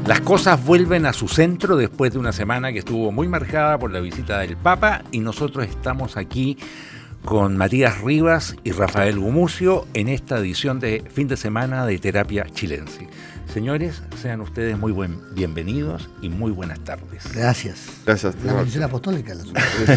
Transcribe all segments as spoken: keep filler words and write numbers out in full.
Las cosas vuelven a su centro después de una semana que estuvo muy marcada por la visita del Papa, y nosotros estamos aquí con Matías Rivas y Rafael Gumucio en esta edición de fin de semana de Terapia Chilense. Señores, sean ustedes muy buen, bienvenidos y muy buenas tardes. Gracias. Gracias. La bendición apostólica. La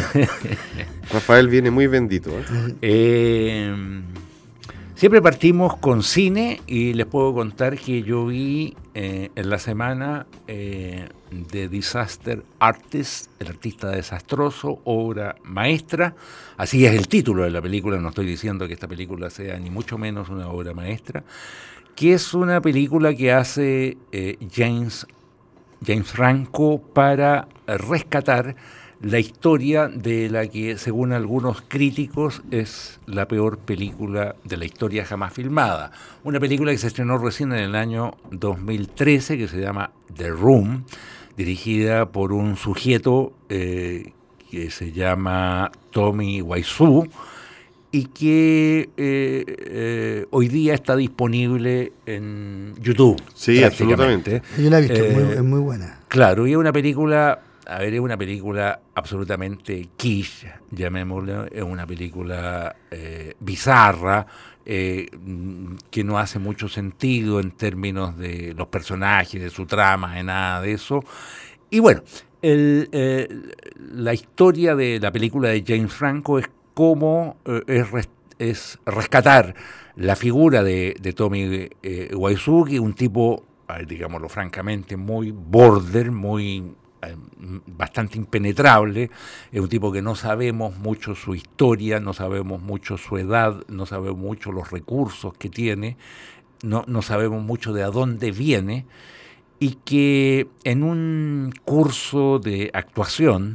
Rafael viene muy bendito. ¿eh? Eh, siempre partimos con cine y les puedo contar que yo vi eh, en la semana eh, The Disaster Artist, el artista desastroso, obra maestra. Así es el título de la película, no estoy diciendo que esta película sea ni mucho menos una obra maestra, que es una película que hace eh, James, James Franco para rescatar la historia de la que, según algunos críticos, es la peor película de la historia jamás filmada. Una película que se estrenó recién en el año dos mil trece, que se llama The Room, dirigida por un sujeto eh, que se llama Tommy Wiseau, y que eh, eh, hoy día está disponible en YouTube. Sí, absolutamente. Yo la he visto, eh, muy, es muy buena. Claro, y es una película, a ver, es una película absolutamente quiche, llamémoslo, es una película eh, bizarra, eh, que no hace mucho sentido en términos de los personajes, de su trama, de nada de eso. Y bueno, el, eh, la historia de la película de James Franco es cómo eh, es, res, es rescatar la figura de, de Tommy eh, Wiseau, que es un tipo, eh, digámoslo francamente, muy border, muy eh, bastante impenetrable. Es un tipo que no sabemos mucho su historia, no sabemos mucho su edad, no sabemos mucho los recursos que tiene, no, no sabemos mucho de a dónde viene, y que en un curso de actuación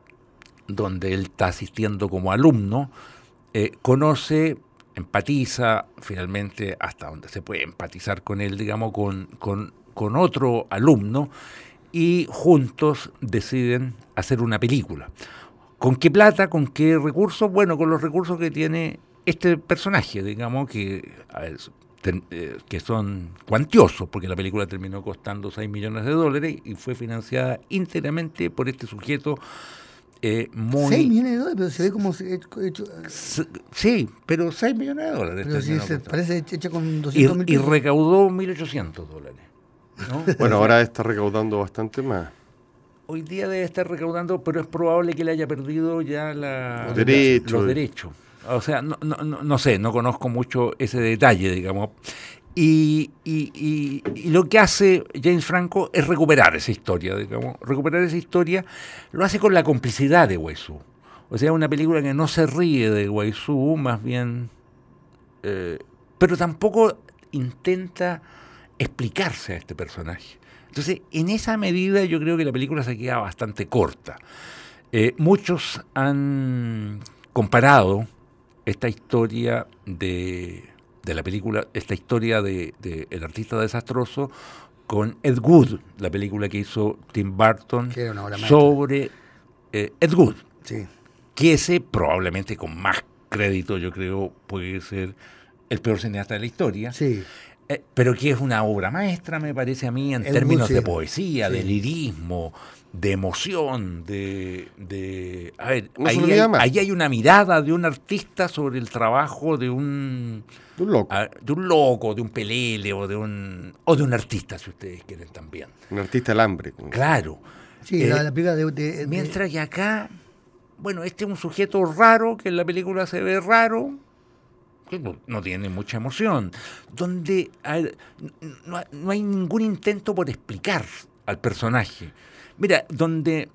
donde él está asistiendo como alumno, eh, conoce, empatiza, finalmente hasta donde se puede empatizar con él, digamos, con, con, con otro alumno, y juntos deciden hacer una película. ¿Con qué plata? ¿Con qué recursos? Bueno, con los recursos que tiene este personaje, digamos, que, a ver, ten, eh, que son cuantiosos, porque la película terminó costando seis millones de dólares y fue financiada íntegramente por este sujeto. Eh, muy... seis millones de dólares, pero se ve como hecho. Sí, pero seis millones de dólares. Pero sí, se parece hecha con doscientos y, mil y pesos. recaudó mil ochocientos dólares. ¿No? Bueno, ahora está recaudando bastante más. Hoy día debe estar recaudando, pero es probable que le haya perdido ya la, los, derechos. los derechos. O sea, no, no, no, no sé, no conozco mucho ese detalle, digamos. Y, y, y, y lo que hace James Franco es recuperar esa historia, digamos, recuperar esa historia, lo hace con la complicidad de Wiseau. O sea, una película que no se ríe de Wiseau, más bien, eh, pero tampoco intenta explicarse a este personaje. Entonces, en esa medida yo creo que la película se queda bastante corta. Eh, muchos han comparado esta historia de... de la película, esta historia de, de El artista desastroso, con Ed Wood, la película que hizo Tim Burton sobre eh, Ed Wood, sí. que ese probablemente con más crédito, yo creo, puede ser el peor cineasta de la historia, sí. eh, pero que es una obra maestra, me parece a mí, en Ed términos Wood, sí. de poesía, sí. de lirismo, de emoción, de... de a ver, no ahí, hay, ahí hay una mirada de un artista sobre el trabajo de un... De un loco. A, de un loco, de un pelele, o de un o de un artista, si ustedes quieren también. Un artista del hambre. Claro. Sí, eh, la, la película de, de, de... Mientras que acá, bueno, este es un sujeto raro, que en la película se ve raro, que no, no tiene mucha emoción, donde hay, no, no hay ningún intento por explicar al personaje. Mira, donde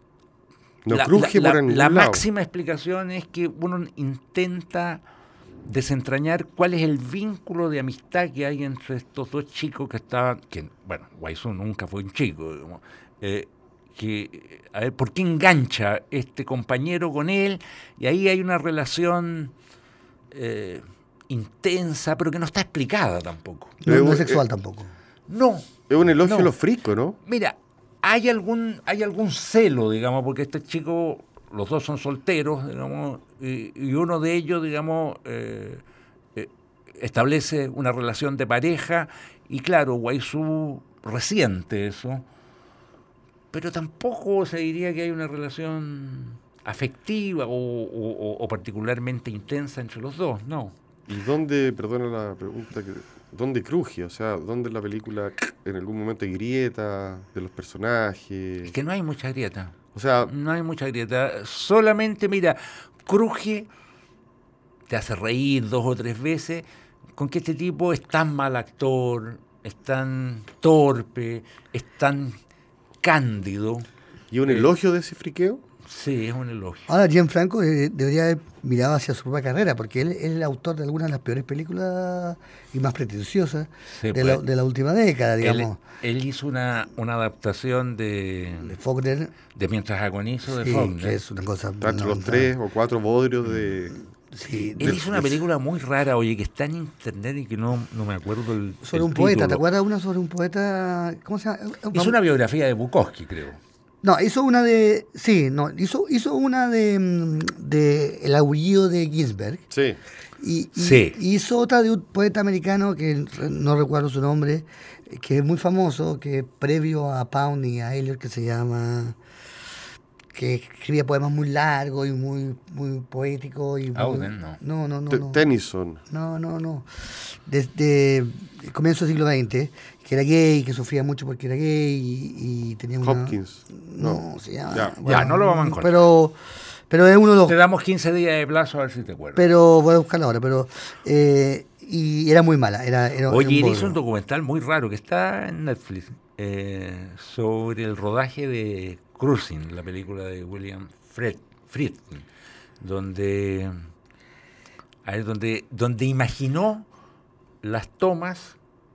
no la, cruje la, por la, la lado. máxima explicación es que uno intenta desentrañar cuál es el vínculo de amistad que hay entre estos dos chicos que estaban, que bueno, Wiseau nunca fue un chico, digamos, eh, que, a ver, ¿por qué engancha este compañero con él? Y ahí hay una relación eh, intensa, pero que no está explicada tampoco. No, no es sexual eh, tampoco. No. Es un elogio no. a los fricos, ¿no? Mira, hay algún, hay algún celo, digamos, porque este chico, los dos son solteros, digamos, y, y uno de ellos, digamos, eh, eh, establece una relación de pareja, y claro, Wiseau reciente eso, pero tampoco se diría que hay una relación afectiva o, o, o particularmente intensa entre los dos, no. ¿Y dónde, perdona la pregunta, que, dónde cruje? O sea, ¿dónde la película en algún momento hay grieta de los personajes? Es que no hay mucha grieta. O sea, no hay mucha grieta. Solamente, mira, cruje, te hace reír dos o tres veces, con que este tipo es tan mal actor, es tan torpe, es tan cándido. ¿y un elogio de ese friqueo? Sí, es un elogio. Ahora, Gianfranco eh, debería haber mirado hacia su propia carrera, porque él, él es el autor de algunas de las peores películas y más pretenciosas Sí, de, pues, la, de la última década, digamos. Él, él hizo una, una adaptación de, De Faulkner, de Mientras agonizo de sí, Faulkner. que es una cosa... Entre no, los no, tres o cuatro bodrios de... Sí, Él de- hizo una de- película muy rara, oye, que está en internet y que no, no me acuerdo el sobre el un poeta, ¿te título. acuerdas una sobre un poeta? ¿Cómo se llama? Hizo una biografía de Bukowski, creo. No, hizo una de... Sí, no, hizo, hizo una de, mm, de El aullido de Ginsberg. Sí, Y, y Sí. hizo otra de un poeta americano que no recuerdo su nombre, que es muy famoso, que previo a Pound y a Eliot, que se llama... que escribía poemas muy largos y muy muy poéticos. Y muy- Auden, no. No, no, no. Te- no. Tennyson. No, no, no. Desde el comienzo del siglo veinte, que era gay, que sufría mucho porque era gay y, y tenía una... Hopkins. No, se llama... Ya. Ya, no lo vamos a encontrar. Pero, pero es uno de los... Te damos quince días de plazo a ver si te acuerdas. Pero voy a buscarla ahora, pero... eh, y era muy mala. Era, era, era Oye, él bodrio. hizo un documental muy raro que está en Netflix eh, sobre el rodaje de Cruising, la película de William Fred, Friedkin, donde, a ver, donde, donde imaginó las tomas,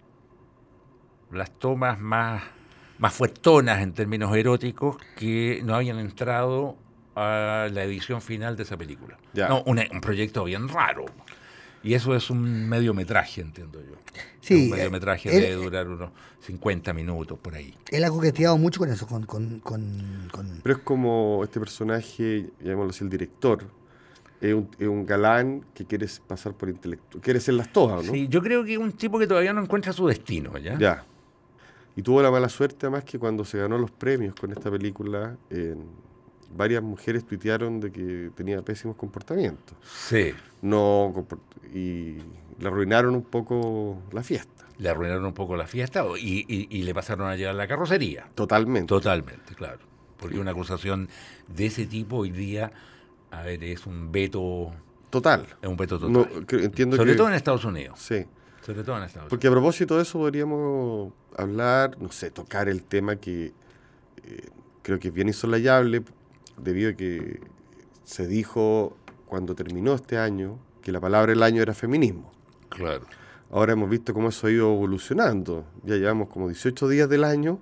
las tomas más, más fuertonas en términos eróticos que no habían entrado a la edición final de esa película. Ya. No, una- un proyecto bien raro. Y eso es un mediometraje, entiendo yo. Sí, Un mediometraje él- debe durar unos cincuenta minutos por ahí. Él ha coqueteado mucho con eso, con... con, con, con- Pero es como este personaje, llamémoslo así, el director, es un, es un galán que quiere pasar por intelectual, quiere ser las todas, ¿no? Sí, yo creo que es un tipo que todavía no encuentra su destino, ¿ya? Ya. Y tuvo la mala suerte, además, que cuando se ganó los premios con esta película, eh, varias mujeres tuitearon de que tenía pésimos comportamientos. Sí, No, comport- y le arruinaron un poco la fiesta. le arruinaron un poco la fiesta o- y, y- y le pasaron a llevar la carrocería. Totalmente. Totalmente, claro. Porque una acusación de ese tipo hoy día, a ver, es un veto, Total. es un veto total. No, cre- entiendo Sobre que... todo en Estados Unidos. Sí. Sobre todo en Estados Unidos. Porque a propósito de eso podríamos hablar, no sé, tocar el tema que eh, creo que es bien insolayable, debido a que se dijo cuando terminó este año que la palabra del año era feminismo. Claro. Ahora hemos visto cómo eso ha ido evolucionando. Ya llevamos como dieciocho días del año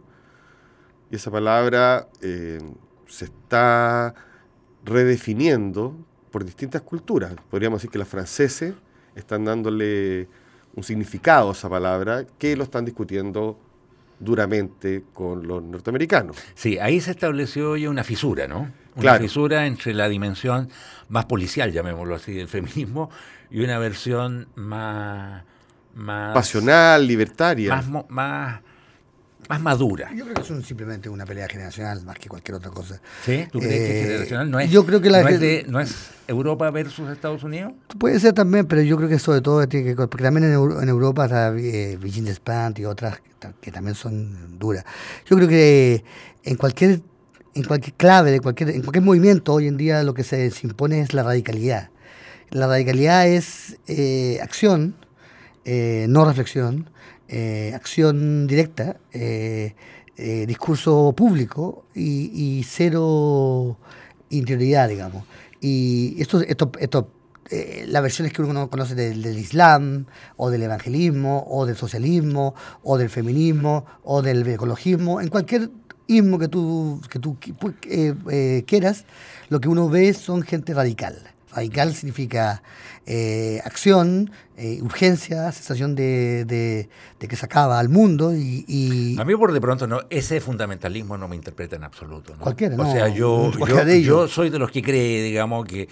y esa palabra eh, se está redefiniendo por distintas culturas. Podríamos decir que los franceses están dándole un significado a esa palabra que lo están discutiendo duramente con los norteamericanos. Sí, ahí se estableció ya una fisura, ¿no? Una Claro. fisura entre la dimensión más policial, llamémoslo así, del feminismo, y una versión más... más Pasional, libertaria. Más, mo- más, más madura. Yo creo que es un- simplemente una pelea generacional más que cualquier otra cosa. ¿Sí? ¿Tú crees que Eh, es generacional? ¿No es, yo creo que la no, es gen- de- ¿No es Europa versus Estados Unidos? Puede ser también, pero yo creo que sobre todo tiene que... Porque también en, Euro- en Europa está eh, Virgin Despentes y otras que, ta- que también son duras. Yo creo que en cualquier en cualquier clave, de cualquier, en cualquier movimiento hoy en día lo que se, se impone es la radicalidad. La radicalidad es eh, acción, eh, no reflexión, eh, acción directa, eh, eh, discurso público y, y cero interioridad, digamos. Y esto, esto, esto eh, las versiones que uno conoce del, del Islam, o del evangelismo, o del socialismo, o del feminismo, o del ecologismo, en cualquier ismo que tú, que tú eh, eh, quieras, lo que uno ve son gente radical. Radical significa eh, acción, eh, urgencia, sensación de, de, de que se acaba al mundo y, y A mí por de pronto no, ese fundamentalismo no me interpreta en absoluto, ¿no? Cualquiera, O no, sea, yo, cualquiera yo, de ellos. yo soy de los que cree, digamos, que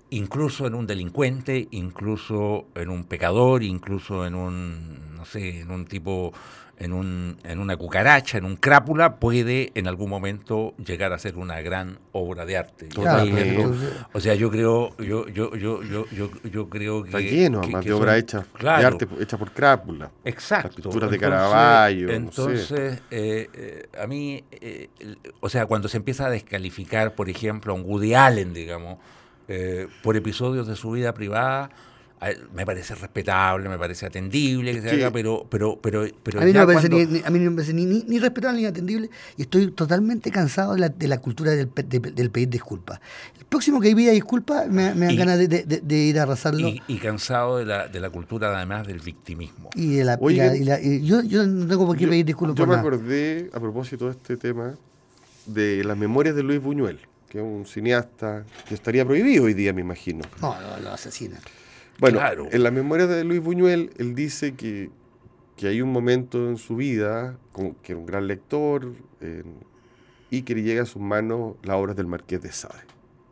incluso en un delincuente, incluso en un pecador, incluso en un, no sé, en un tipo, en un, en una cucaracha, en un crápula, puede en algún momento llegar a ser una gran obra de arte. Totalmente. Yo creo, o sea, yo creo, yo, yo, yo, yo, yo, yo creo que está lleno, que, además que de obras son, hechas claro, de arte hecha por crápula. Exacto. Las pinturas de entonces, Caravaggio. Entonces, no sé. eh, eh, a mí, eh, el, o sea, cuando se empieza a descalificar, por ejemplo, a un Woody Allen, digamos, eh, por episodios de su vida privada, me parece respetable, me parece atendible que se haga, pero, pero, pero, pero a mí no ya me parece, cuando... ni, a mí no me parece ni, ni, ni respetable ni atendible, y estoy totalmente cansado de la, de la cultura del, de, del pedir disculpas. El próximo que pida disculpas me, me dan y, ganas de, de, de, de ir a arrasarlo. Y, y cansado de la, de la cultura, además, del victimismo. Y de la, Oye, y la, y la y yo, yo no tengo por qué yo, pedir disculpas yo por me nada. acordé, a propósito de este tema, de las memorias de Luis Buñuel, que es un cineasta que estaría prohibido hoy día, me imagino. No, lo, lo asesinan. Bueno, claro. En las memorias de Luis Buñuel, él dice que, que hay un momento en su vida, con, que era un gran lector, eh, y que le llega a sus manos las obras del Marqués de Sade.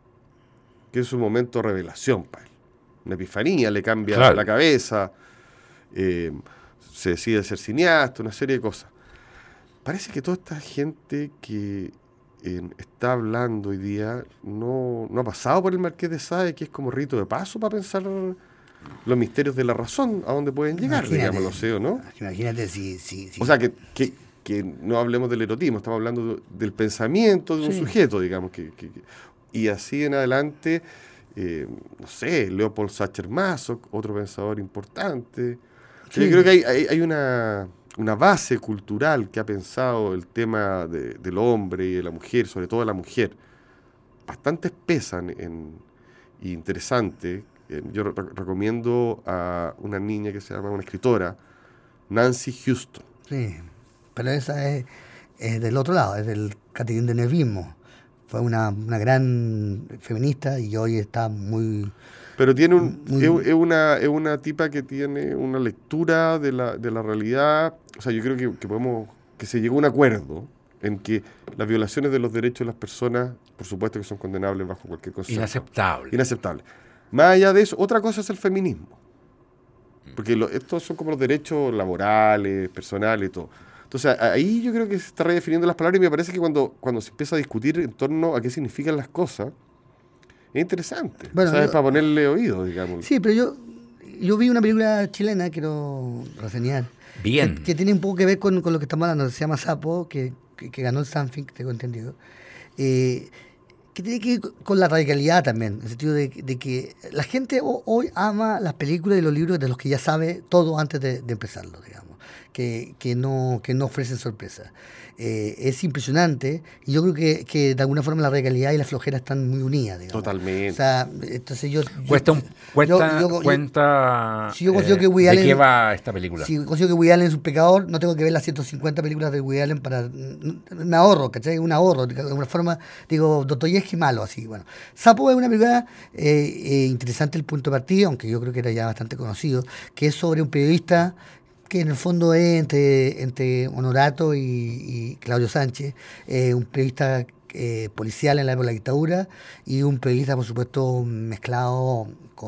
Que es un momento de revelación para él. Una epifanía, le cambia claro. la cabeza, eh, se decide ser cineasta, una serie de cosas. Parece que toda esta gente que eh, está hablando hoy día no, no ha pasado por el Marqués de Sade, que es como rito de paso para pensar los misterios de la razón, a dónde pueden llegar, digamos, lo sé, ¿no? Imagínate si... si, si o sea, que, que, que no hablemos del erotismo, estamos hablando de, del pensamiento de un sí. sujeto, digamos, que, que, que y así en adelante, eh, no sé, Leopold Sacher-Masoch, otro pensador importante. Sí. Yo creo que hay, hay, hay una, una base cultural que ha pensado el tema de, del hombre y de la mujer, sobre todo de la mujer, bastante espesa en, y interesante. Yo re recomiendo a una niña que se llama, una escritora, Nancy Houston. Sí, pero esa es, es del otro lado, es del catequindenevismo. Fue una, una gran feminista y hoy está muy... Pero tiene un, muy, es, es, una, es una tipa que tiene una lectura de la, de la realidad. O sea, yo creo que, que podemos, que se llegó a un acuerdo en que las violaciones de los derechos de las personas, por supuesto que son condenables bajo cualquier concepto. Inaceptable. Inaceptable. Más allá de eso, otra cosa es el feminismo. Porque lo, estos son como los derechos laborales, personales y todo. Entonces, ahí yo creo que se está redefiniendo las palabras y me parece que cuando, cuando se empieza a discutir en torno a qué significan las cosas, es interesante. Bueno, ¿sabes? Yo, para ponerle oído, digamos. Sí, pero yo, yo vi una película chilena, quiero reseñar. Bien. Que, que tiene un poco que ver con, con lo que estamos hablando, se llama Sapo, que, que, que ganó el Something, tengo entendido. Eh, que tiene que ver con la radicalidad también, en el sentido de, de que la gente hoy ama las películas y los libros de los que ya sabe todo antes de, de empezarlo, digamos, que, que, no, que no ofrecen sorpresa. Eh, es impresionante y yo creo que, que de alguna forma la radicalidad y la flojera están muy unidas, digamos. Totalmente. O sea, entonces yo... Cuesta, un, cuenta, yo, yo, cuenta si yo consigo eh, que Woody de Allen, qué va esta película. Si consigo que Woody Allen es un pecador, no tengo que ver las ciento cincuenta películas de Woody Allen para... Me ahorro, ¿cachai? Un ahorro. De alguna forma, digo, Dostoyevsky malo, así, bueno. Sapo es una película eh, eh, interesante el punto de partida, aunque yo creo que era ya bastante conocido, que es sobre un periodista que en el fondo es entre, entre Honorato y, y Claudio Sánchez, eh, un periodista eh, policial en la época de la dictadura y un periodista, por supuesto, mezclado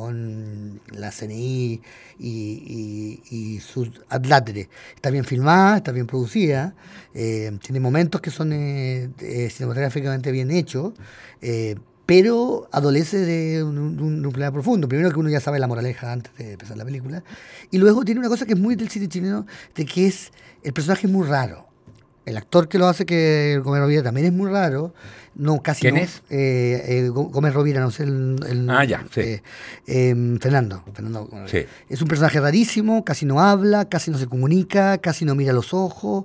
con la C N I y, y, y sus adláteres. Está bien filmada, está bien producida, eh, tiene momentos que son eh, eh, cinematográficamente bien hechos, eh, pero adolece de un, un, un problema profundo. Primero que uno ya sabe la moraleja antes de empezar la película. Y luego tiene una cosa que es muy del cine chileno, de que es el personaje es muy raro. El actor que lo hace, que Gómez Rovira, también es muy raro. No, casi ¿Quién no, es? Eh, eh, Gómez Rovira, no sé el... el ah, ya, sí. Eh, eh, Fernando. Fernando sí. Es un personaje rarísimo, casi no habla, casi no se comunica, casi no mira a los ojos,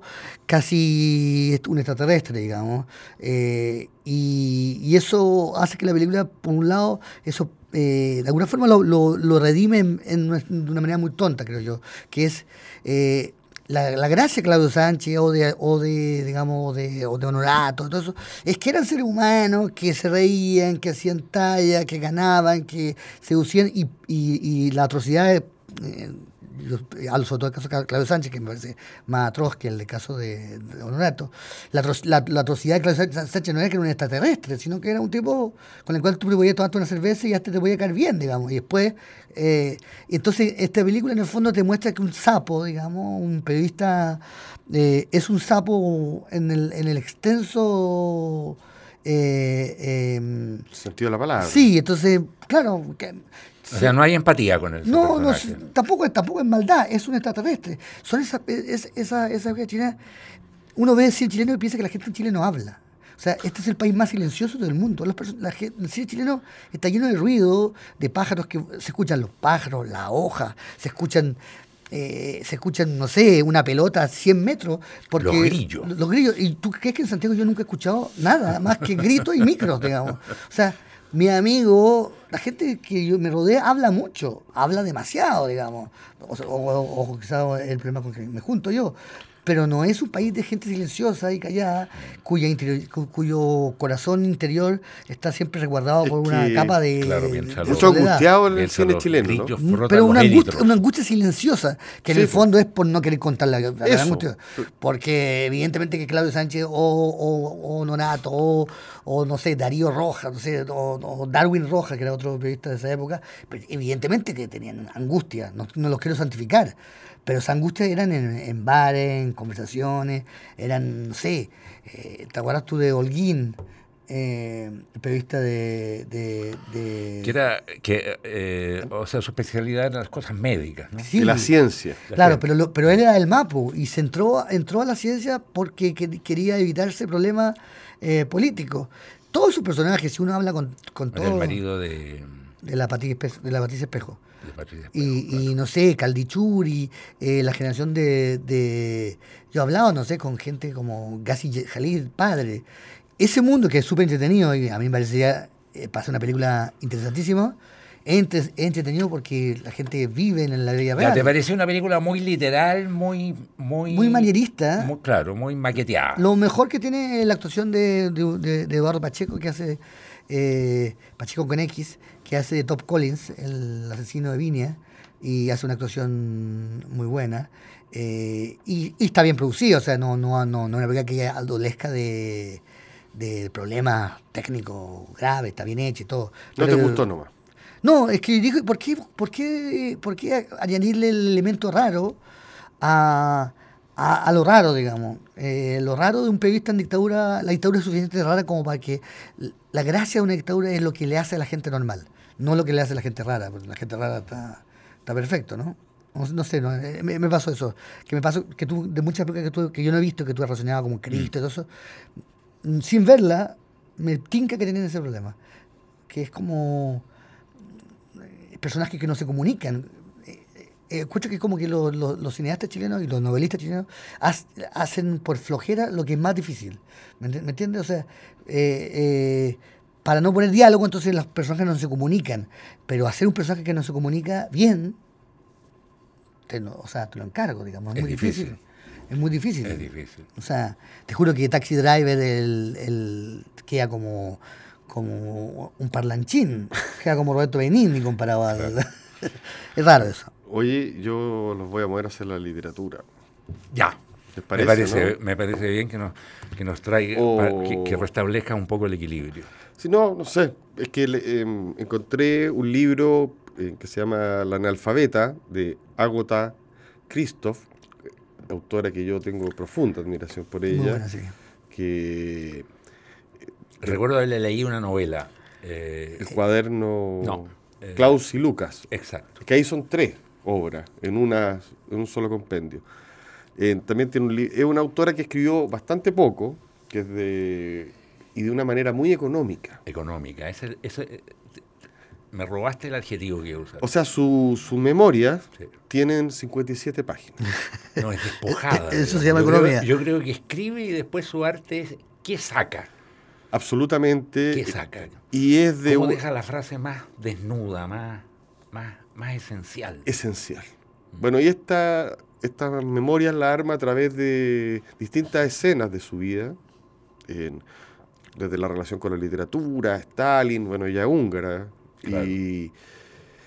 casi es un extraterrestre, digamos. Eh, y, y eso hace que la película, por un lado, eso eh, de alguna forma lo, lo, lo redime en, en una, de una manera muy tonta, creo yo, que es... Eh, La, la gracia de Claudio Sánchez o de, o de digamos, de, o de Honorato, todo eso, es que eran seres humanos que se reían, que hacían talla, que ganaban, que seducían y, y, y la atrocidad eh, yo hablo sobre todo el caso de Claudio Sánchez, que me parece más atroz que el de caso de, de Honorato. La, la, la atrocidad de Claudio Sánchez no era que era un extraterrestre, sino que era un tipo con el cual tú podías tomarte una cerveza y hasta te podía caer bien, digamos. Y después, eh, entonces, esta película en el fondo te muestra que un sapo, digamos, un periodista, eh, es un sapo en el, en el extenso... Eh, eh, sentido de la palabra. Sí, entonces, claro... Que, o sea, no hay empatía con él. No, no, tampoco, tampoco es maldad, es un extraterrestre. Son esa, esa, esa, esa chilena. Uno ve el cine chileno y piensa que la gente en Chile no habla. O sea, este es el país más silencioso del mundo. Las personas, la gente, el cine chileno está lleno de ruido, de pájaros, que se escuchan los pájaros, la hoja, se escuchan, eh, se escuchan, no sé, una pelota a cien metros. Porque, los grillos. Los grillos. ¿Y tú crees que en Santiago yo nunca he escuchado nada más que gritos y micros, digamos? O sea, mi amigo, la gente que yo me rodea habla mucho, habla demasiado, digamos. O, o, o quizás el problema con que me junto yo. Pero no es un país de gente silenciosa y callada, cuya interior, cu, cuyo corazón interior está siempre resguardado es por una capa de... Claro, de, de mucho angustiado en el cine chileno, ¿no? Pero una angustia, una angustia silenciosa, que en sí, el fondo es por no querer contar la, la, la angustia. Porque evidentemente que Claudio Sánchez o, o, o Nonato o, o, no sé, Darío Rojas, no sé, o, o Darwin Rojas, que era otro periodista de esa época, pues evidentemente que tenían angustia, no, no los quiero santificar. Pero esas angustias eran en, en bares, en conversaciones, eran, no sé, eh, ¿te acuerdas tú de Holguín, eh, el periodista de, de, de... Que era, que, eh, o sea, su especialidad eran las cosas médicas, ¿no? Sí, de la ciencia. La claro, ciencia. Pero, lo, pero él era del MAPU y se entró, entró a la ciencia porque que, quería evitarse problemas eh, políticos. Todos sus personajes, si uno habla con, con todo... El marido de... De la Patricia Espejo. De la Patricia Espejo. Espejo, y, claro. y no sé, Caldichuri, eh, la generación de, de... Yo he hablado, no sé, con gente como Gassi Jalil, padre. Ese mundo que es súper entretenido y a mí me parecería eh, pasar una película interesantísima. Es entre, entretenido porque la gente vive en la vida real. ¿Te pareció una película muy literal, muy... Muy, muy manierista? Muy, claro, muy maqueteada. Lo mejor que tiene es la actuación de, de, de, de Eduardo Pacheco, que hace... Eh, Pacheco con X, que hace de Top Collins, el asesino de Viña, y hace una actuación muy buena. Eh, y, y está bien producido, o sea, no, no, no, no es una película que adolezca de, de problemas técnicos graves, está bien hecho y todo. ¿No Pero, te gustó nomás? No, es que digo, ¿por qué, por qué, por qué añadirle el elemento raro a, a, a lo raro, digamos? Eh, lo raro de un periodista en dictadura, la dictadura es suficientemente rara como para que la gracia de una dictadura es lo que le hace a la gente normal, no lo que le hace a la gente rara, porque la gente rara está, está perfecto, ¿no? No, no sé, no, me, me pasó eso, que me pasó que tú, de muchas películas que, tú, que yo no he visto, que tú has relacionado como Cristo y todo eso, sin verla, me tinca que tienen ese problema, que es como personajes que no se comunican. Eh, escucho que como que lo, lo, los cineastas chilenos y los novelistas chilenos has, hacen por flojera lo que es más difícil. ¿Me, ¿me entiendes? O sea, eh, eh, para no poner diálogo, entonces los personajes no se comunican. Pero hacer un personaje que no se comunica bien, te lo, o sea, te lo encargo, digamos. Es, es muy difícil. difícil. Es muy difícil. Es difícil. O sea, te juro que Taxi Driver el, el, queda como, como un parlanchín. Queda como Roberto Benigni comparado al... Es raro eso. Oye, yo los voy a mover a hacer la literatura. Ya. ¿Les parece, me, parece, ¿no? me parece bien que nos, que nos traiga, o... para, que, que restablezca un poco el equilibrio. Si no, no sé. Es que eh, encontré un libro eh, que se llama La analfabeta, de Agota Christoph, autora que yo tengo profunda admiración por ella. Muy buena, sí. Que... Recuerdo haberle leído una novela. Eh, el cuaderno... No. Eh, Klaus y Lucas. Exacto. Que ahí son tres obras en, una, en un solo compendio. Eh, también tiene un es una autora que escribió bastante poco, que es de y de una manera muy económica. Económica. Ese, ese, me robaste el adjetivo que iba a usar. O sea, sus su memorias sí. tienen cincuenta y siete páginas. No, es despojada. Eso se llama yo economía. Creo, yo creo que escribe y después su arte es ¿qué saca? Absolutamente. ¿Qué saca? Y es de ¿Cómo un, deja la frase más desnuda, más, más, más esencial? Esencial. Mm. Bueno, y esta, esta memoria la arma a través de distintas escenas de su vida, en, desde la relación con la literatura, Stalin, bueno, ella húngara, claro. y,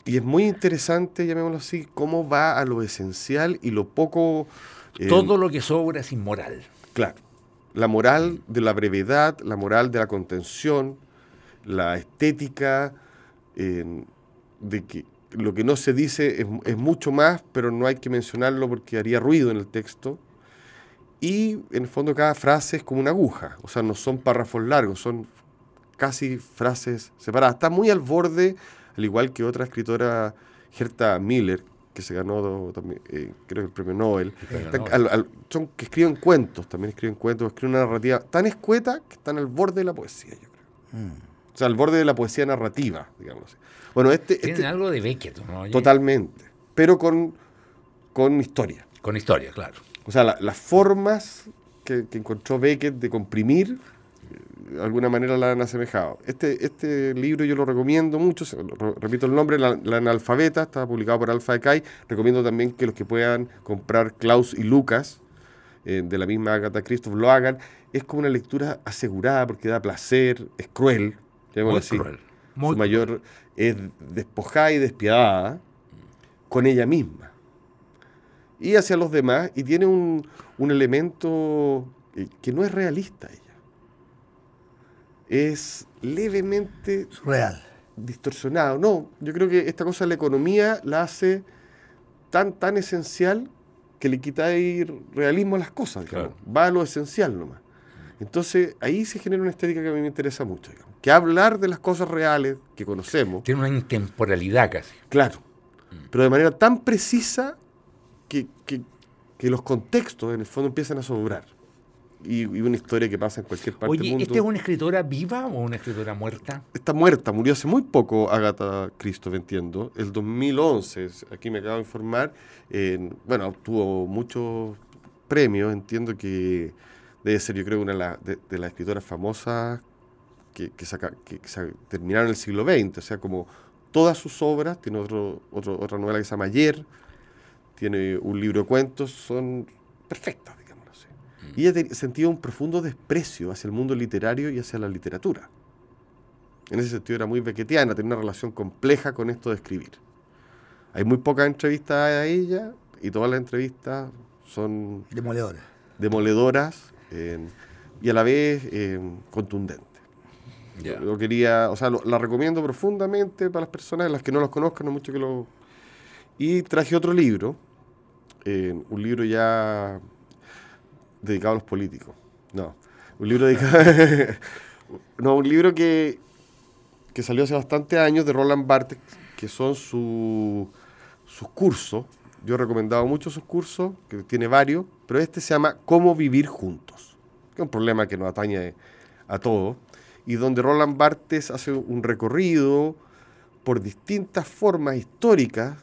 y es muy interesante, llamémoslo así, cómo va a lo esencial y lo poco... Eh, Todo lo que sobra es inmoral. Claro. La moral de la brevedad, la moral de la contención, la estética, eh, de que lo que no se dice es, es mucho más, pero no hay que mencionarlo porque haría ruido en el texto. Y en el fondo cada frase es como una aguja, o sea, no son párrafos largos, son casi frases separadas. Está muy al borde, al igual que otra escritora, Herta Miller, que se ganó también, eh, creo que el premio Nobel, está, Nobel. Al, al, son, que escriben cuentos, también escriben cuentos, escriben una narrativa tan escueta que están al borde de la poesía, yo creo. Mm. O sea, al borde de la poesía narrativa, digamos así. Bueno, este... Tienen este, algo de Beckett, ¿no? Totalmente, pero con, con historia. Con historia, claro. O sea, la, las formas que, que encontró Beckett de comprimir, de alguna manera la han asemejado. Este, este libro yo lo recomiendo mucho, repito el nombre, La, la Analfabeta, está publicado por Alfa Decay. Recomiendo también que los que puedan comprar Klaus y Lucas, eh, de la misma Agatha Christoph, lo hagan. Es como una lectura asegurada porque da placer, es cruel, muy así. cruel. Muy Su mayor cruel. Es despojada y despiadada con ella misma y hacia los demás, y tiene un, un elemento que no es realista ella. Es levemente surreal, distorsionado. No, yo creo que esta cosa de la economía la hace tan, tan esencial que le quita ir realismo a las cosas, digamos. Claro. Va a lo esencial nomás. Entonces, ahí se genera una estética que a mí me interesa mucho, digamos. Que hablar de las cosas reales que conocemos... Tiene una intemporalidad casi. Claro, mm. pero de manera tan precisa que, que, que los contextos, en el fondo, empiezan a sobrar. Y, y una historia que pasa en cualquier parte Oye, del mundo. ¿esta es una escritora viva o una escritora muerta? Está muerta, murió hace muy poco Agatha Christoph, entiendo. El dos mil once, aquí me acabo de informar. Eh, bueno, obtuvo muchos premios, entiendo que debe ser, yo creo, una de, la, de, de las escritoras famosas que, que, saca, que, que se terminaron en el siglo veinte, o sea, como todas sus obras, tiene otro, otro, otra novela que se llama Ayer, tiene un libro de cuentos, son perfectas, digamos así. Mm. Y ella sentía un profundo desprecio hacia el mundo literario y hacia la literatura. En ese sentido era muy beckettiana, tenía una relación compleja con esto de escribir. Hay muy pocas entrevistas a ella, y todas las entrevistas son... demoledoras. Demoledoras, eh, y a la vez eh, contundentes. Yeah. Lo quería, o sea, lo, la recomiendo profundamente para las personas, las que no los conozcan, no mucho que lo... Y traje otro libro, eh, un libro ya dedicado a los políticos. No, un libro dedicado... no, un libro que, que salió hace bastantes años de Roland Barthes, que son su, sus cursos. Yo he recomendado mucho sus cursos, que tiene varios, pero este se llama Cómo vivir juntos, que es un problema que nos atañe a todos, y donde Roland Barthes hace un recorrido por distintas formas históricas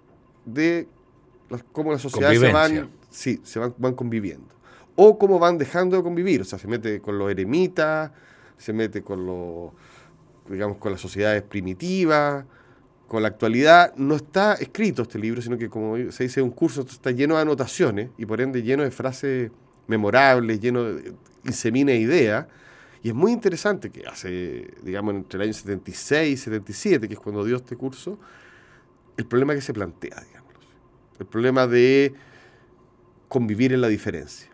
de las, cómo las sociedades se van, sí, se van, van conviviendo, o cómo van dejando de convivir. O sea, se mete con los eremitas, se mete con los, digamos, con las sociedades primitivas, con la actualidad. No está escrito este libro, sino que, como se dice, un curso está lleno de anotaciones y por ende lleno de frases memorables, lleno de insemina ideas. Y es muy interesante que hace, digamos, entre el año setenta y seis y setenta y siete, que es cuando dio este curso, el problema que se plantea, digamos. El problema de convivir en la diferencia.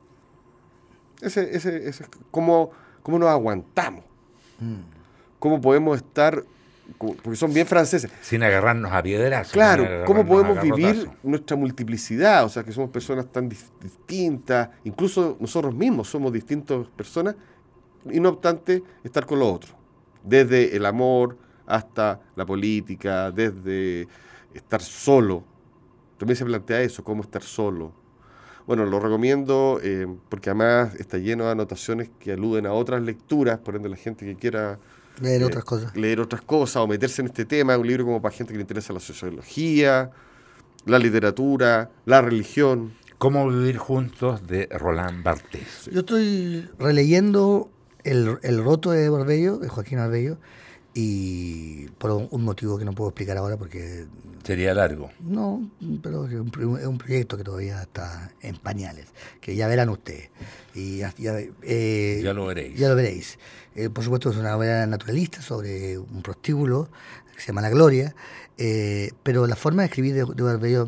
Ese, ese, ese, ¿cómo, cómo nos aguantamos? Mm. ¿Cómo podemos estar... porque son bien franceses. Sin agarrarnos a piedrazos. Claro, ¿cómo podemos vivir nuestra multiplicidad? O sea, que somos personas tan dis- distintas, incluso nosotros mismos somos distintas personas, y no obstante estar con los otros. Desde el amor hasta la política, desde estar solo. También se plantea eso, cómo estar solo. Bueno, lo recomiendo eh, porque además está lleno de anotaciones que aluden a otras lecturas, por ende la gente que quiera... Leer eh, otras cosas. Leer otras cosas o meterse en este tema. Es un libro como para gente que le interesa la sociología, la literatura, la religión. Cómo vivir juntos, de Roland Barthes. Yo estoy releyendo El, el roto de Barbello, de Joaquín Barbello, y por un motivo que no puedo explicar ahora porque... Sería largo. No, pero es un, es un proyecto que todavía está en pañales, que ya verán ustedes. Y ya, ya, eh, ya lo veréis. Ya lo veréis. Eh, por supuesto es una obra naturalista sobre un prostíbulo que se llama La Gloria, eh, pero la forma de escribir de, de Barbello,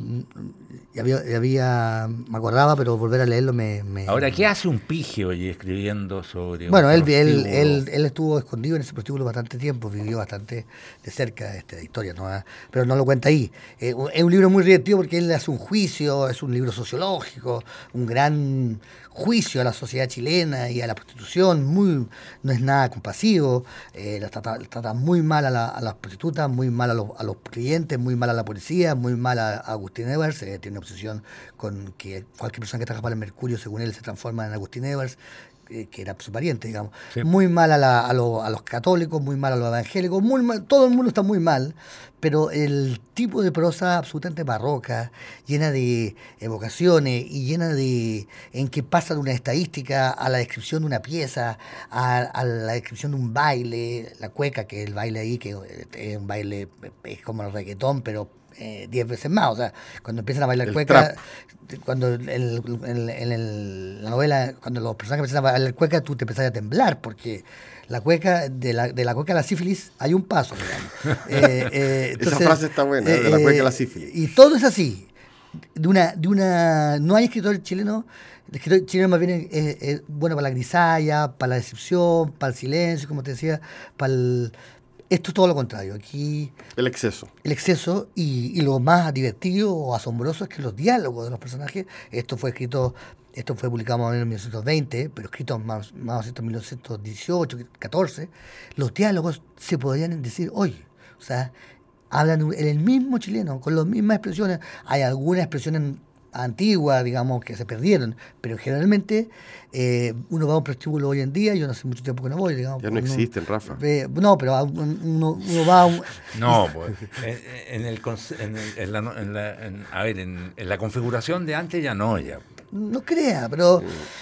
ya había, ya había, me acordaba, pero volver a leerlo me... me Ahora, ¿qué hace un pige hoy escribiendo sobre Bueno, un él, él, prostíbulo? él, él estuvo escondido en ese prostíbulo bastante tiempo, vivió bastante de cerca esta historia, ¿no? Pero no lo cuenta ahí. Eh, es un libro muy divertido porque él hace un juicio, es un libro sociológico, un gran juicio a la sociedad chilena y a la prostitución, muy, no es nada compasivo, eh, la trata, trata muy mal a, la, a las prostitutas, muy mal a los, a los clientes, muy mal a la policía, muy mal a, a Agustín Evers, eh, tiene una obsesión con que cualquier persona que trabaja para el Mercurio, según él, se transforma en Agustín Evers, eh, que era su pariente, digamos. Sí. Muy mal a, la, a, lo, a los católicos, muy mal a los evangélicos, muy mal, todo el mundo está muy mal, pero el tipo de prosa absolutamente barroca, llena de evocaciones y llena de... en que pasa de una estadística a la descripción de una pieza, a, a la descripción de un baile, la cueca, que es el baile ahí, que es un baile, es como el reggaetón, pero eh, diez veces más. O sea, cuando empiezan a bailar el cueca, trap. cuando en el, el, el, el, la novela, cuando los personajes empiezan a bailar cueca, tú te empezás a temblar, porque... La cueca, de la, de la cueca a la sífilis hay un paso, digamos. Eh, eh, entonces, esa frase está buena, eh, de la cueca a la sífilis. Y todo es así. De una, de una, no hay escritor chileno, el escritor chileno más bien es, es bueno para la grisalla, para la decepción, para el silencio, como te decía, para el... Esto es todo lo contrario. Aquí... El exceso. El exceso y, y lo más divertido o asombroso es que los diálogos de los personajes, esto fue escrito... Esto fue publicado en mil novecientos veinte, pero escrito más, más en mil novecientos dieciocho, catorce. Los diálogos se podrían decir hoy. O sea, hablan en el mismo chileno, con las mismas expresiones. Hay algunas expresiones antiguas, digamos, que se perdieron, pero generalmente eh, uno va a un prostíbulo hoy en día, yo no hace mucho tiempo que no voy, digamos. Ya no uno, existen, Rafa. Eh, no, pero uno, uno va a un... No, pues, en, en, el, en, el, en, la, en, la, en, a ver, en, en la configuración de antes ya no, ya. No crea, pero...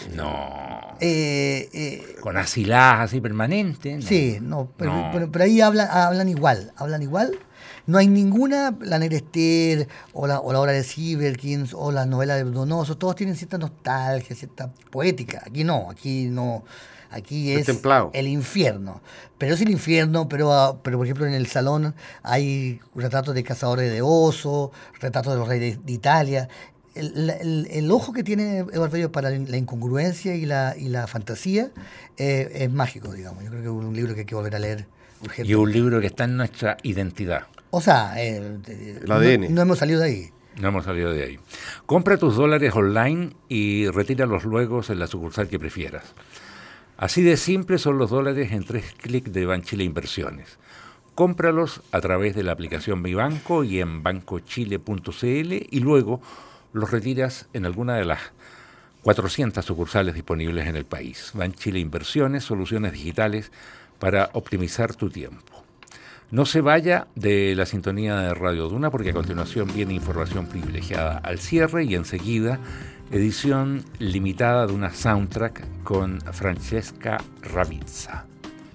No. Eh, eh, Con asiladas así permanentes. No. Sí, no, pero, no. Pero, pero ahí hablan, hablan igual, hablan igual. No hay ninguna, la Negra Esther, o la, o la obra de Sieverkins, o las novelas de Donoso, todos tienen cierta nostalgia, cierta poética. Aquí no, aquí no... Aquí es templado. El infierno. Pero es el infierno, pero, pero por ejemplo en el salón hay retratos de cazadores de oso, retratos de los reyes de, de Italia. El, el, el ojo que tiene Eduardo Bello para la incongruencia y la, y la fantasía eh, es mágico, digamos. Yo creo que es un libro que hay que volver a leer urgente. Y un libro que está en nuestra identidad. O sea, eh, el A D N. No, no hemos salido de ahí. No hemos salido de ahí. Compra tus dólares online y retíralos luego en la sucursal que prefieras. Así de simple son los dólares en tres clics de Banchile Inversiones. Cómpralos a través de la aplicación Mi Banco y en banco chile punto c l y luego los retiras en alguna de las cuatrocientas sucursales disponibles en el país. Banchile Inversiones, soluciones digitales para optimizar tu tiempo. No se vaya de la sintonía de Radio Duna porque a continuación viene información privilegiada al cierre y enseguida edición limitada de una soundtrack con Francesca Ravizza.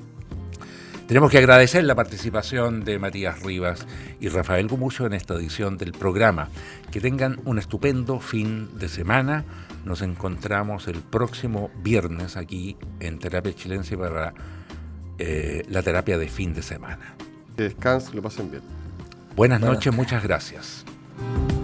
Tenemos que agradecer la participación de Matías Rivas y Rafael Gumucio en esta edición del programa. Que tengan un estupendo fin de semana. Nos encontramos el próximo viernes aquí en Terapia Chilense para eh, la terapia de fin de semana. Que descansen, lo pasen bien. Buenas noches, muchas gracias.